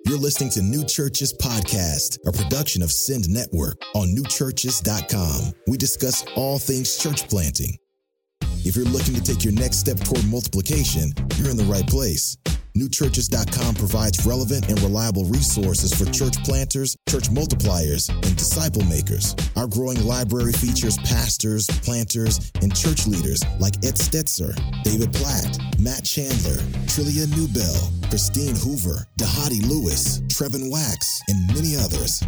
You're listening to New Churches Podcast, a production of Send Network on newchurches.com. We discuss all things church planting. If you're looking to take your next step toward multiplication, you're in the right place. Newchurches.com provides relevant and reliable resources for church planters, church multipliers, and disciple makers. Our growing library features pastors, planters, and church leaders like Ed Stetzer, David Platt, Matt Chandler, Trillia Newbell, Christine Hoover, Dahadi Lewis, Trevin Wax, and many others.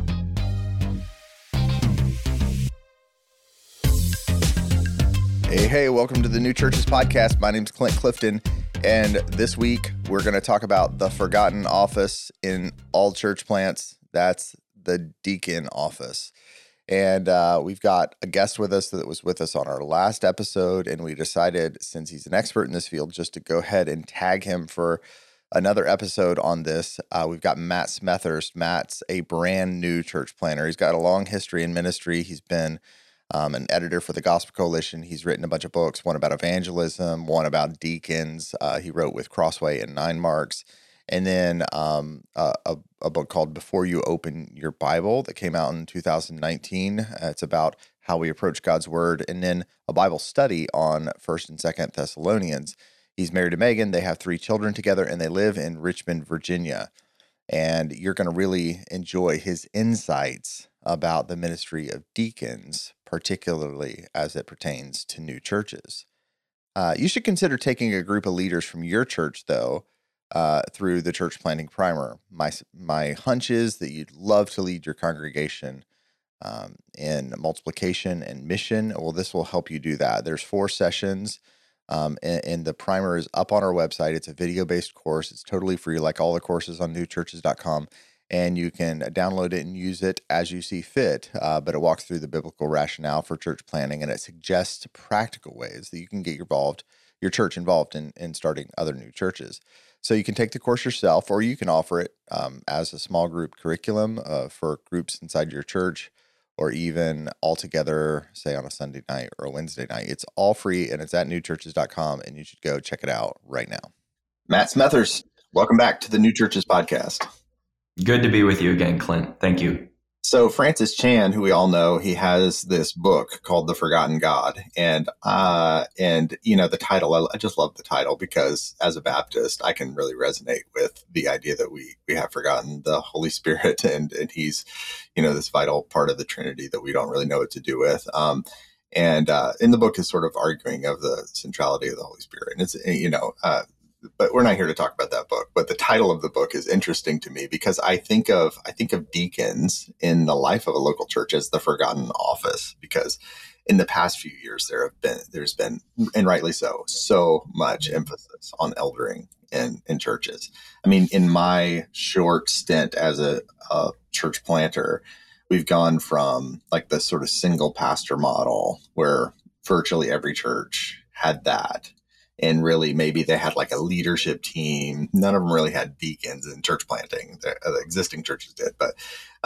Hey, welcome to the New Churches Podcast. My name's Clint Clifton, and this week we're going to talk about the forgotten office in all church plants. That's the deacon office. And we've got a guest with us that was with us on our last episode, and we decided, since he's an expert in this field, just to go ahead and tag him for another episode on this. We've got Matt Smethurst. Matt's a brand new church planter. He's got a long history in ministry. He's been an editor for the Gospel Coalition. He's written a bunch of books, one about evangelism, one about deacons. He wrote with Crossway and Nine Marks. And then a book called Before You Open Your Bible that came out in 2019. It's about how we approach God's Word. And then a Bible study on 1st and 2nd Thessalonians. He's married to Megan. They have 3 children together, and they live in Richmond, Virginia. And you're going to really enjoy his insights about the ministry of deacons, particularly as it pertains to new churches. You should consider taking a group of leaders from your church, though, through the church planting primer. My hunch is that you'd love to lead your congregation in multiplication and mission. Well, this will help you do that. There's 4 sessions, and the primer is up on our website. It's a video-based course. It's totally free, like all the courses on newchurches.com. And you can download it and use it as you see fit, but it walks through the biblical rationale for church planting, and it suggests practical ways that you can get your church involved in starting other new churches. So you can take the course yourself, or you can offer it as a small group curriculum for groups inside your church, or even all together, say on a Sunday night or a Wednesday night. It's all free, and it's at newchurches.com, and you should go check it out right now. Matt Smethurst, welcome back to the New Churches Podcast. Good to be with you again, Clint. Thank you. So Francis Chan, who we all know, he has this book called The Forgotten God. And you know, the title, I just love the title because as a Baptist, I can really resonate with the idea that we have forgotten the Holy Spirit and he's, you know, this vital part of the Trinity that we don't really know what to do with. And in the book is sort of arguing of the centrality of the Holy Spirit. And it's, you know, but we're not here to talk about that book. But the title of the book is interesting to me because I think of deacons in the life of a local church as the forgotten office. Because in the past few years, there's been, and rightly so much emphasis on eldering in churches. I mean, in my short stint as a church planter, we've gone from like the sort of single pastor model where virtually every church had that. And really, maybe they had like a leadership team. None of them really had deacons in church planting. The existing churches did, but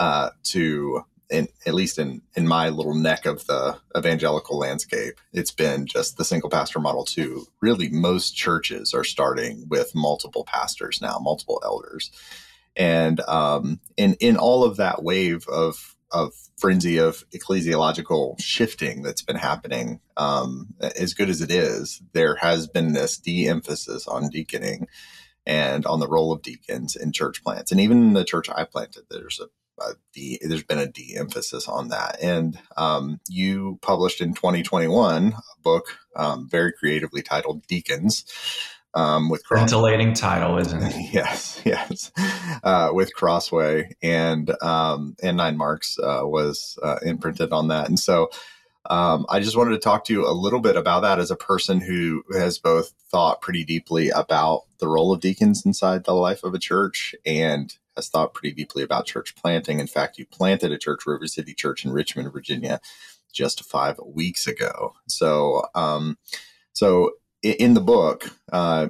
at least in my little neck of the evangelical landscape, it's been just the single pastor model too. Really, most churches are starting with multiple pastors now, multiple elders. And in all of that wave of frenzy of ecclesiological shifting that's been happening, as good as it is, there has been this de-emphasis on deaconing and on the role of deacons in church plants. And even in the church I planted, there's been a de-emphasis on that. And you published in 2021 a book very creatively titled Deacons. With scintillating title, isn't it? Yes. With Crossway and Nine Marks was imprinted on that. And so I just wanted to talk to you a little bit about that as a person who has both thought pretty deeply about the role of deacons inside the life of a church and has thought pretty deeply about church planting. In fact, you planted a church, River City Church in Richmond, Virginia, just 5 weeks ago. So in the book, I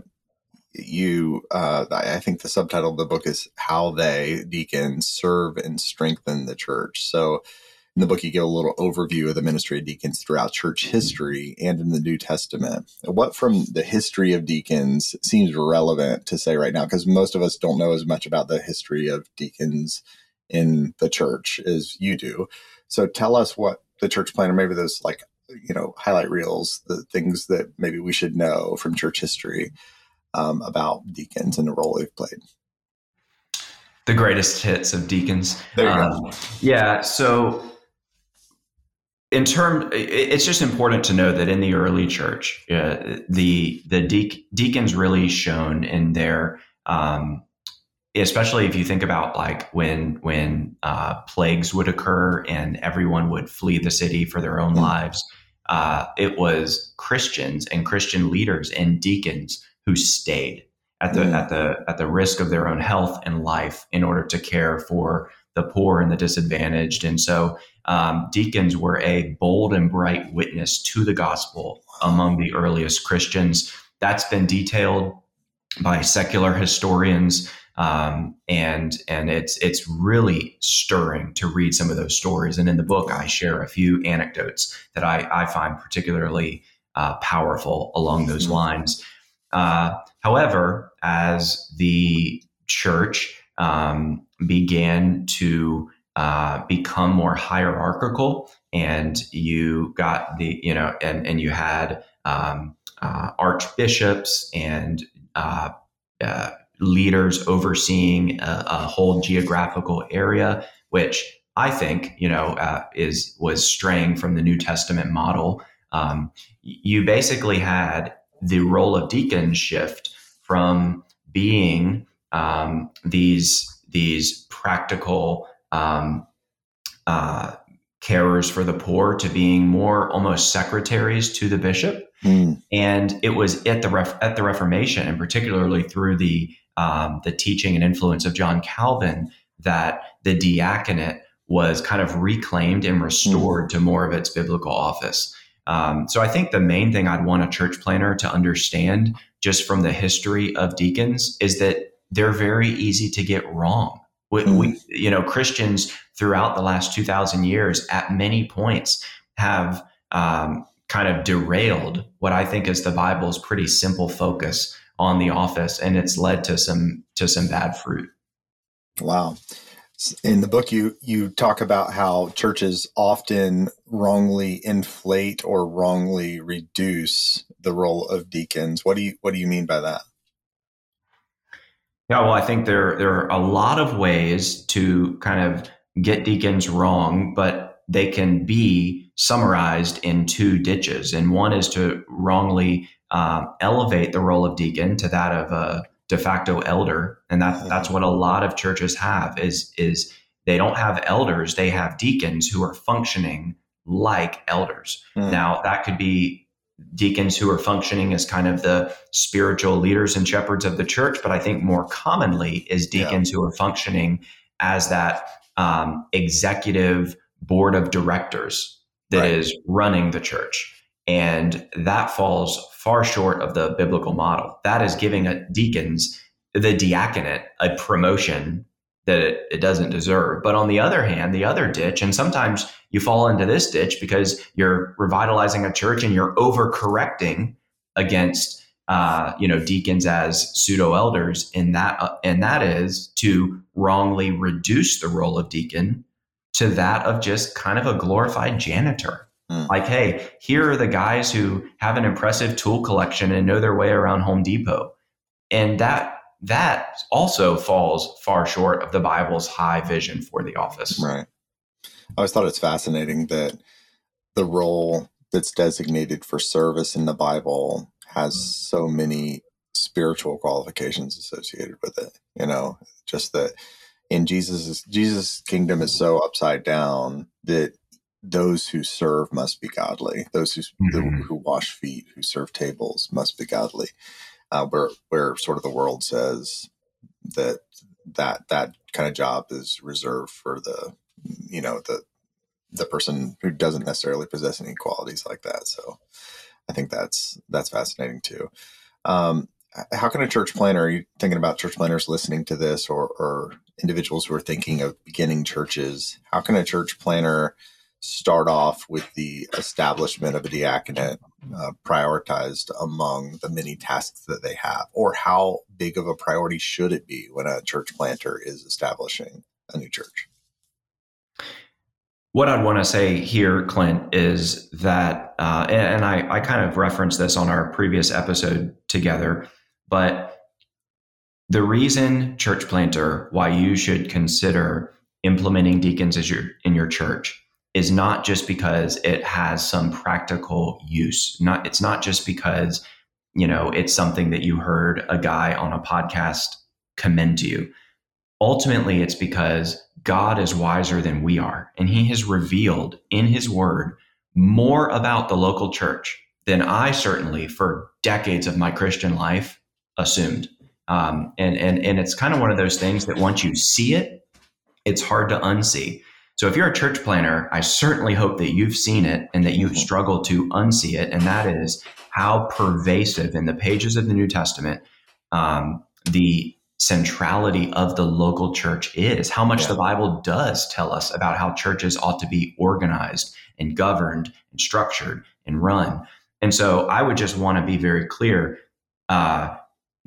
think the subtitle of the book is How Deacons Serve and Strengthen the Church. So In the book, you give a little overview of the ministry of deacons throughout church history and in the New Testament. What from the history of deacons seems relevant to say right now? Because most of us don't know as much about the history of deacons in the church as you do. So tell us what the church planter, maybe those highlight reels, the things that maybe we should know from church history about deacons and the role they've played. The greatest hits of deacons. There you go. Yeah. So it's just important to know that in the early church, the deacons really shone in their, especially if you think about like when plagues would occur and everyone would flee the city for their own lives. It was Christians and Christian leaders and deacons who stayed at the risk of their own health and life in order to care for the poor and the disadvantaged. And so deacons were a bold and bright witness to the gospel among the earliest Christians. That's been detailed by secular historians. And it's really stirring to read some of those stories. And in the book, I share a few anecdotes that I find particularly powerful along those lines. However, as the church began to become more hierarchical, and you got and you had archbishops and leaders overseeing a whole geographical area, which I think was straying from the New Testament model. You basically had the role of deacons shift from being these practical carers for the poor to being more almost secretaries to the bishop. And it was at the Reformation, and particularly through the teaching and influence of John Calvin, that the diaconate was kind of reclaimed and restored to more of its biblical office. So I think the main thing I'd want a church planter to understand just from the history of deacons is that they're very easy to get wrong. We Christians throughout the last 2,000 years at many points have kind of derailed what I think is the Bible's pretty simple focus on the office, and it's led to some bad fruit. Wow. In the book, you talk about how churches often wrongly inflate or wrongly reduce the role of deacons. What do you mean by that? Yeah, well, I think there are a lot of ways to kind of get deacons wrong, but they can be summarized in two ditches. And one is to wrongly elevate the role of deacon to that of a de facto elder. And that's what a lot of churches have is they don't have elders, they have deacons who are functioning like elders. Now, that could be deacons who are functioning as kind of the spiritual leaders and shepherds of the church, but I think more commonly is deacons who are functioning as that executive board of directors that is running the church. And that falls far short of the biblical model. That is giving deacons, the diaconate, a promotion that it doesn't deserve. But on the other hand, the other ditch, and sometimes you fall into this ditch because you're revitalizing a church and you're overcorrecting against deacons as pseudo elders, and that is to wrongly reduce the role of deacon to that of just kind of a glorified janitor. Like, hey, here are the guys who have an impressive tool collection and know their way around Home Depot. And that also falls far short of the Bible's high vision for the office. Right. I always thought it's fascinating that the role that's designated for service in the Bible has so many spiritual qualifications associated with it. Just that in Jesus' kingdom is so upside down that those who serve must be godly. Those who wash feet, who serve tables must be godly. Where sort of the world says that kind of job is reserved for the person who doesn't necessarily possess any qualities like that. So I think that's fascinating too. How can a church planter, are you thinking about church planters listening to this or individuals who are thinking of beginning churches? How can a church planter start off with the establishment of a diaconate prioritized among the many tasks that they have? Or how big of a priority should it be when a church planter is establishing a new church? What I'd want to say here, Clint, is that, and I kind of referenced this on our previous episode together, but the reason, church planter, why you should consider implementing deacons in your church is not just because it has some practical use. It's not just because, it's something that you heard a guy on a podcast commend to you. Ultimately, it's because God is wiser than we are, and he has revealed in his word more about the local church than I certainly, for decades of my Christian life, assumed. And it's kind of one of those things that once you see it, it's hard to unsee. So if you're a church planter, I certainly hope that you've seen it and that you've struggled to unsee it. And that is how pervasive in the pages of the New Testament, the centrality of the local church is, how much the Bible does tell us about how churches ought to be organized and governed and structured and run. And so I would just want to be very clear. The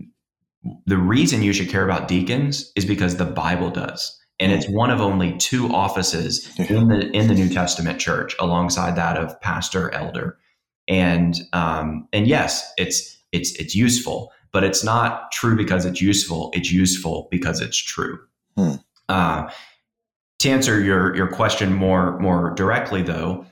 reason you should care about deacons is because the Bible does. And it's one of only two offices in the New Testament church alongside that of pastor, elder. And yes, it's useful, but it's not true because it's useful. It's useful because it's true. To answer your question more directly, though,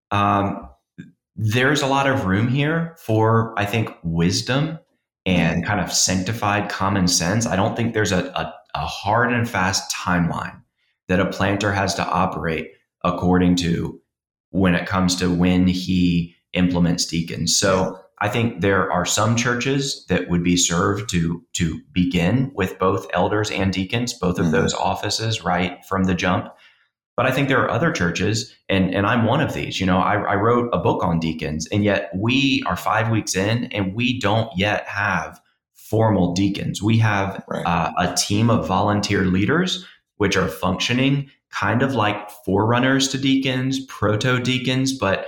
there's a lot of room here for, I think, wisdom and kind of sanctified common sense. I don't think there's a hard and fast timeline that a planter has to operate according to when it comes to when he implements deacons. So I think there are some churches that would be served to begin with both elders and deacons, both of those offices right from the jump. But I think there are other churches, and I'm one of these. I wrote a book on deacons, and yet we are 5 weeks in, and we don't yet have formal deacons. We have a team of volunteer leaders, which are functioning kind of like forerunners to deacons, proto-deacons, but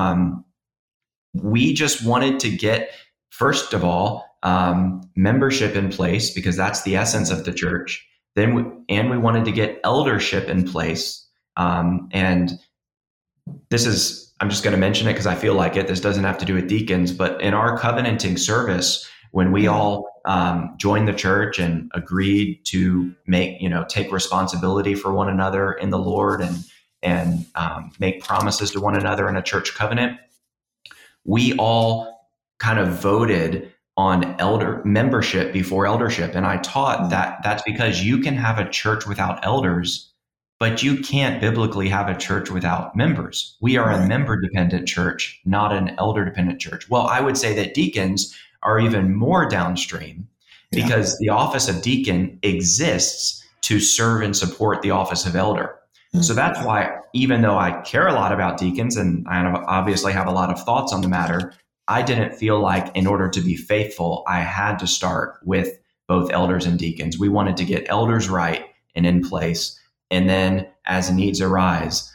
we just wanted to get, first of all, membership in place, because that's the essence of the church. And we wanted to get eldership in place. And this is, I'm just going to mention it because I feel like it. This doesn't have to do with deacons, but in our covenanting service, when we all joined the church and agreed to take responsibility for one another in the Lord and make promises to one another in a church covenant, we all kind of voted on elder membership before eldership. And I taught that that's because you can have a church without elders, but you can't biblically have a church without members. We are a member-dependent church, not an elder-dependent church. Well, I would say that deacons are even more downstream because the office of deacon exists to serve and support the office of elder. So that's why, even though I care a lot about deacons and I obviously have a lot of thoughts on the matter, I didn't feel like in order to be faithful, I had to start with both elders and deacons. We wanted to get elders right and in place. And then as needs arise,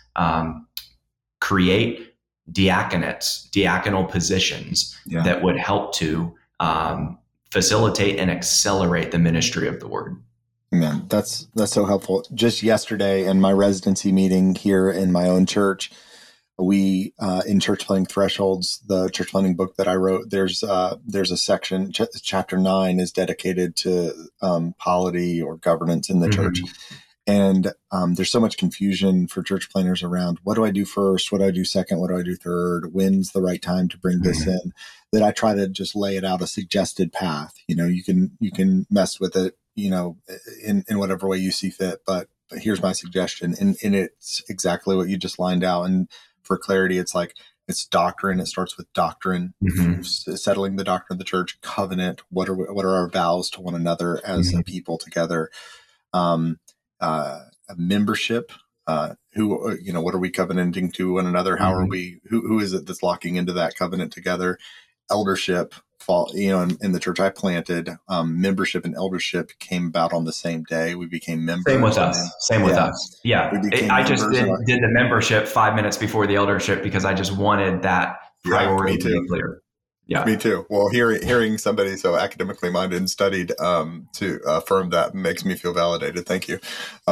create diaconates, diaconal positions that would help to facilitate and accelerate the ministry of the word. Man, that's so helpful. Just yesterday in my residency meeting here in my own church, we in Church Planting Thresholds, the church planting book that I wrote, there's a section, chapter 9 is dedicated to polity or governance in the church. And there's so much confusion for church planners around what do I do first? What do I do second? What do I do third? When's the right time to bring this in? That I try to just lay it out a suggested path. You can mess with it, in whatever way you see fit. But here's my suggestion. And it's exactly what you just lined out. And for clarity, it's doctrine. It starts with doctrine, settling the doctrine of the church, covenant. What are our vows to one another as a people together? A membership, what are we covenanting to one another? How are we, who is it that's locking into that covenant together? eldership in the church I planted, membership and eldership came about on the same day. We became members. Same with us. Yeah. I just did the membership 5 minutes before the eldership because I just wanted that priority to be clear. Yeah. Me too. Well, hearing somebody so academically minded and studied to affirm that makes me feel validated. Thank you.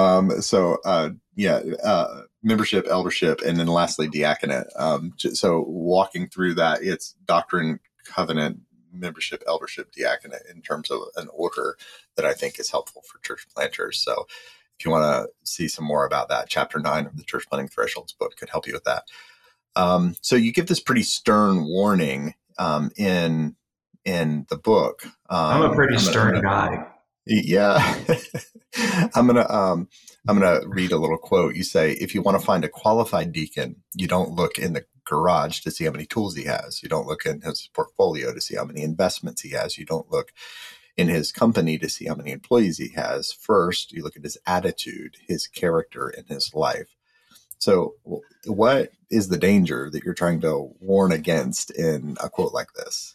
Membership, eldership, and then lastly, diaconate. So walking through that, it's doctrine, covenant, membership, eldership, diaconate in terms of an order that I think is helpful for church planters. So if you want to see some more about that, chapter 9 of the Church Planting Thresholds book could help you with that. So you give this pretty stern warning in the book. I'm a pretty stern guy. Yeah. I'm gonna read a little quote. You say, if you want to find a qualified deacon, you don't look in the garage to see how many tools he has. You don't look in his portfolio to see how many investments he has. You don't look in his company to see how many employees he has. First, you look at his attitude, his character, and his life. So what is the danger that you're trying to warn against in a quote like this?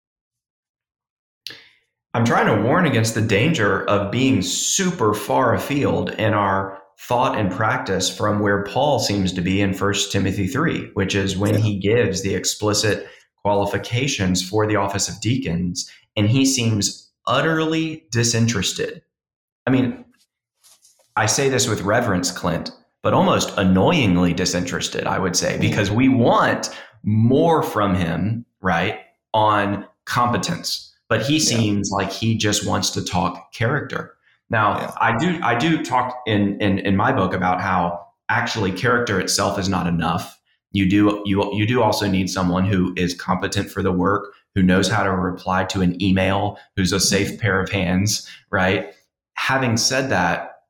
I'm trying to warn against the danger of being super far afield in our thought and practice from where Paul seems to be in 1 Timothy 3, which is when he gives the explicit qualifications for the office of deacons, and he seems utterly disinterested. I mean, I say this with reverence, Clint, but almost annoyingly disinterested, I would say, because we want more from him, right, on competence. But he seems like he just wants to talk character. Now, I do talk in my book about how actually character itself is not enough. You do also need someone who is competent for the work, who knows how to reply to an email, who's a safe pair of hands, right? Having said that,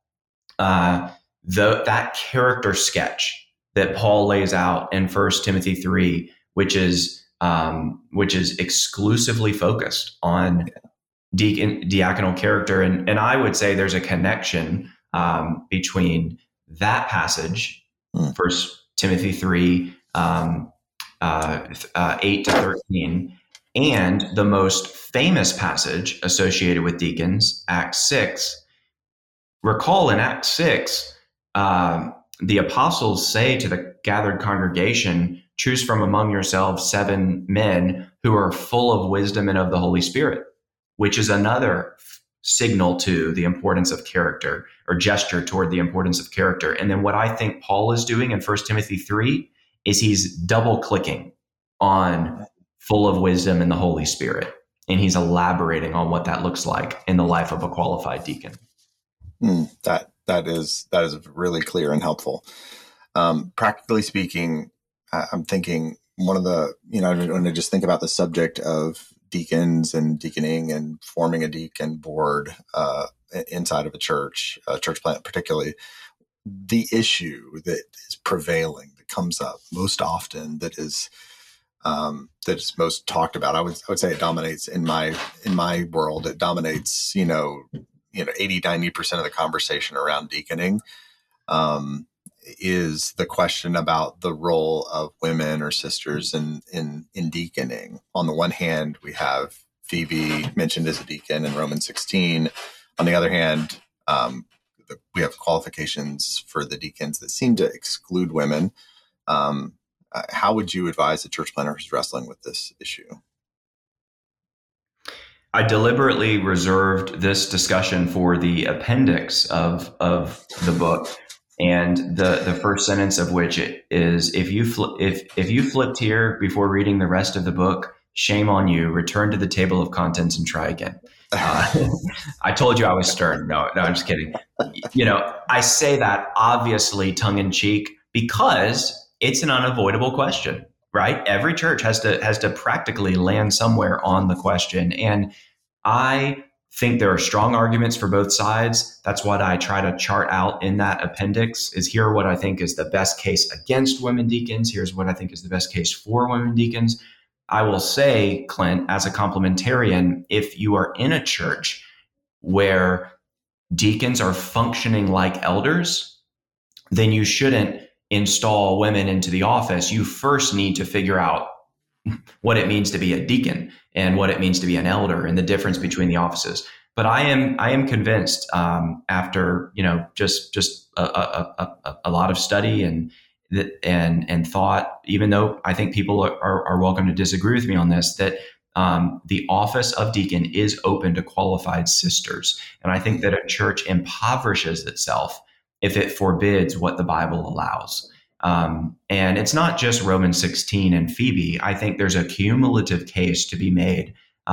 that character sketch that Paul lays out in 1 Timothy 3, which is exclusively focused on diaconal character. And I would say there's a connection between that passage, 1 Timothy 3, 8 to 13, and the most famous passage associated with deacons, Acts 6. Recall in Acts 6, the apostles say to the gathered congregation, choose from among yourselves 7 men who are full of wisdom and of the Holy Spirit, which is another signal to the importance of character, or gesture toward the importance of character. And then what I think Paul is doing in 1 Timothy 3 is he's double clicking on full of wisdom and the Holy Spirit. And he's elaborating on what that looks like in the life of a qualified deacon. That is really clear and helpful. Practically speaking, I'm thinking one of the, when I just think about the subject of deacons and deaconing and forming a deacon board inside of a church plant particularly, the issue that is prevailing, that comes up most often, that is most talked about, I would say it dominates in my world. It dominates 80-90% of the conversation around deaconing. Is the question about the role of women or sisters in deaconing. On the one hand, we have Phoebe mentioned as a deacon in Romans 16. On the other hand, we have qualifications for the deacons that seem to exclude women. How would you advise a church planter who's wrestling with this issue? I deliberately reserved this discussion for the appendix of the book. And the first sentence of which is, if you flipped here before reading the rest of the book, shame on you. Return to the table of contents and try again. I told you I was stern. No, I'm just kidding. I say that obviously tongue in cheek because it's an unavoidable question, right? Every church has to practically land somewhere on the question, and I think there are strong arguments for both sides. That's what I try to chart out in that appendix, is here what I think is the best case against women deacons. Here's what I think is the best case for women deacons. I will say, Clint, as a complementarian, if you are in a church where deacons are functioning like elders, then you shouldn't install women into the office. You first need to figure out what it means to be a deacon and what it means to be an elder and the difference between the offices. But I am convinced after just a lot of study and thought, even though I think people are welcome to disagree with me on this, that the office of deacon is open to qualified sisters. And I think that a church impoverishes itself if it forbids what the Bible allows. And it's not just Romans 16 and Phoebe. I think there's a cumulative case to be made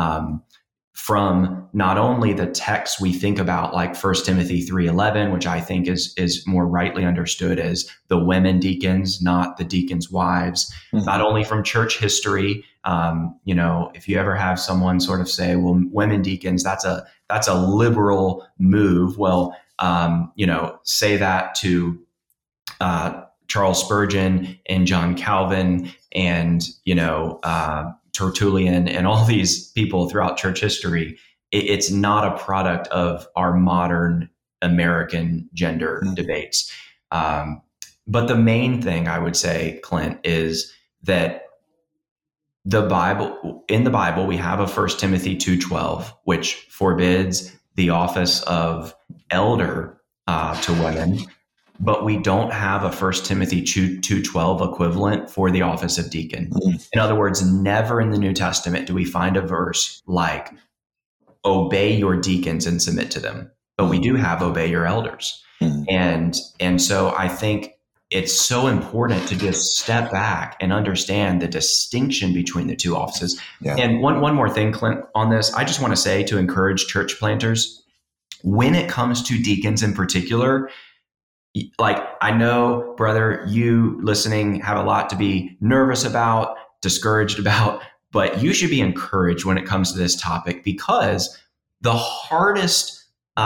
from not only the texts we think about, like 1 Timothy 3:11, which I think is more rightly understood as the women deacons, not the deacons' wives, not only from church history. If you ever have someone sort of say, well, women deacons, that's a liberal move. Well, say that to Charles Spurgeon and John Calvin and, Tertullian and all these people throughout church history. It's not a product of our modern American gender debates. But the main thing I would say, Clint, is that in the Bible, we have a 1 Timothy 2:12, which forbids the office of elder to women. But we don't have a 1 Timothy 2:12 equivalent for the office of deacon. In other words, never in the New Testament do we find a verse like, obey your deacons and submit to them. But we do have obey your elders. And so I think it's so important to just step back and understand the distinction between the two offices. Yeah. And one more thing, Clint, on this, I just want to say, to encourage church planters, when it comes to deacons in particular, like, I know, brother, you listening have a lot to be nervous about, discouraged about, but you should be encouraged when it comes to this topic, because the hardest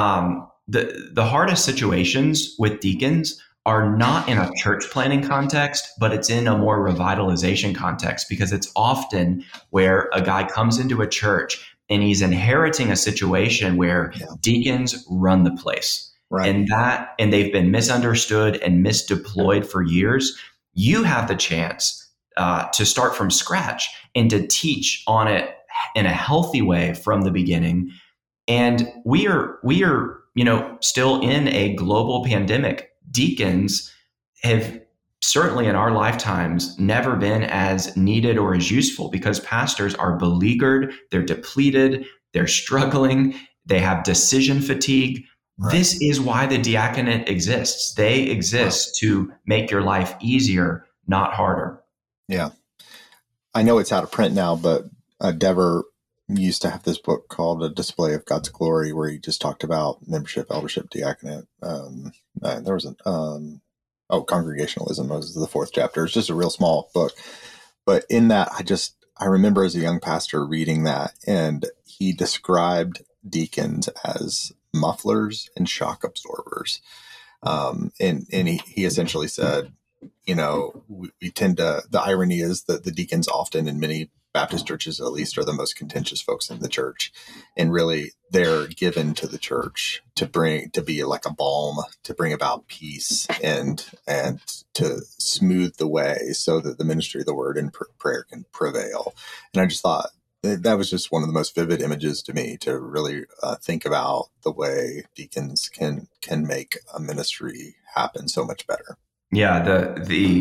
situations with deacons are not in a church planning context, but it's in a more revitalization context, because it's often where a guy comes into a church and he's inheriting a situation where deacons run the place. Right. And they've been misunderstood and misdeployed for years. You have the chance to start from scratch and to teach on it in a healthy way from the beginning. And we are still in a global pandemic. Deacons have certainly in our lifetimes never been as needed or as useful, because pastors are beleaguered, they're depleted, they're struggling, they have decision fatigue. Right. This is why the diaconate exists. They exist to make your life easier, not harder. Yeah. I know it's out of print now, but Dever used to have this book called A Display of God's Glory, where he just talked about membership, eldership, diaconate. There was Congregationalism was the 4th chapter. It's just a real small book. But in that, I remember as a young pastor reading that, and he described deacons as mufflers and shock absorbers. And he essentially said, we tend to, the irony is that the deacons often, in many Baptist churches at least, are the most contentious folks in the church. And really they're given to the church to be like a balm, to bring about peace and to smooth the way so that the ministry of the word and prayer can prevail. And I just thought, that was just one of the most vivid images to me, to really think about the way deacons can make a ministry happen so much better. Yeah,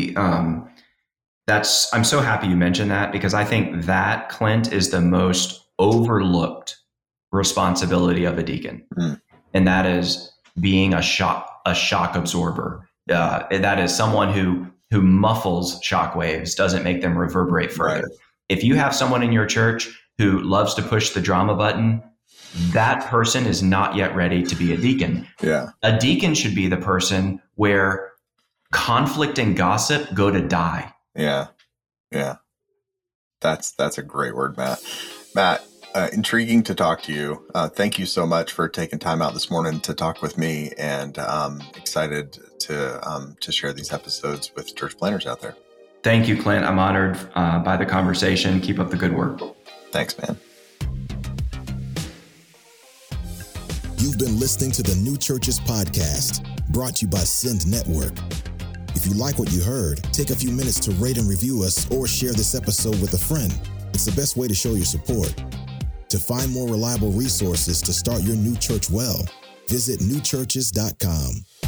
I'm so happy you mentioned that, because I think that, Clint, is the most overlooked responsibility of a deacon, and that is being a shock absorber. That is someone who muffles shock waves, doesn't make them reverberate further. Right. If you have someone in your church who loves to push the drama button, that person is not yet ready to be a deacon. Yeah. A deacon should be the person where conflict and gossip go to die. Yeah. Yeah. That's a great word, Matt. Matt, intriguing to talk to you. Thank you so much for taking time out this morning to talk with me, and excited to share these episodes with church planners out there. Thank you, Clint. I'm honored by the conversation. Keep up the good work. Thanks, man. You've been listening to the New Churches Podcast, brought to you by Send Network. If you like what you heard, take a few minutes to rate and review us or share this episode with a friend. It's the best way to show your support. To find more reliable resources to start your new church well, visit newchurches.com.